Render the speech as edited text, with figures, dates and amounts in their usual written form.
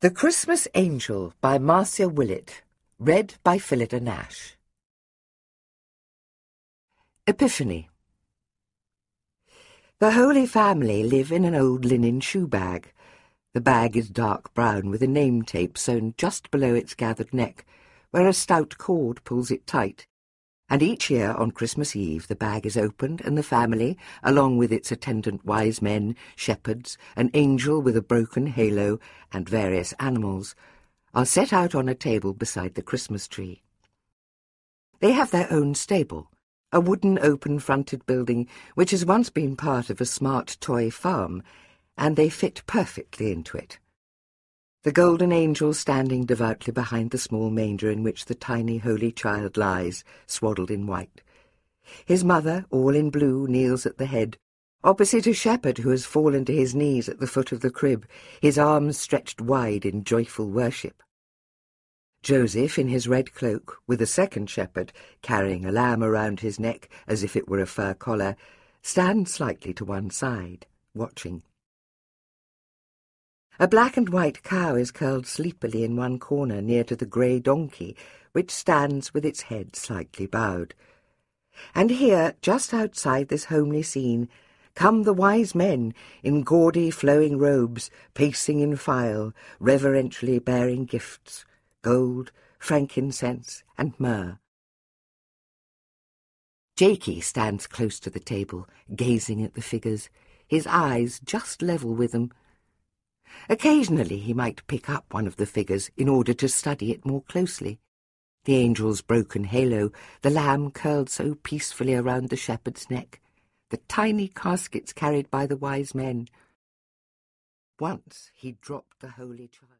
The Christmas Angel by Marcia Willett, read by Phillida Nash. Epiphany. The Holy Family live in an old linen shoe bag. The bag is dark brown with a name tape sewn just below its gathered neck, where a stout cord pulls it tight. And each year on Christmas Eve the bag is opened and the family, along with its attendant wise men, shepherds, an angel with a broken halo, and various animals, are set out on a table beside the Christmas tree. They have their own stable, a wooden open-fronted building which has once been part of a smart toy farm, and they fit perfectly into it. The golden angel standing devoutly behind the small manger in which the tiny holy child lies, swaddled in white. His mother, all in blue, kneels at the head, opposite a shepherd who has fallen to his knees at the foot of the crib, his arms stretched wide in joyful worship. Joseph, in his red cloak, with a second shepherd, carrying a lamb around his neck as if it were a fur collar, stands slightly to one side, watching. A black and white cow is curled sleepily in one corner near to the grey donkey, which stands with its head slightly bowed. And here, just outside this homely scene, come the wise men in gaudy flowing robes, pacing in file, reverentially bearing gifts, gold, frankincense, and myrrh. Jakey stands close to the table, gazing at the figures, his eyes just level with them. Occasionally he might pick up one of the figures in order to study it more closely. The angel's broken halo, the lamb curled so peacefully around the shepherd's neck, the tiny caskets carried by the wise men. Once he dropped the holy child.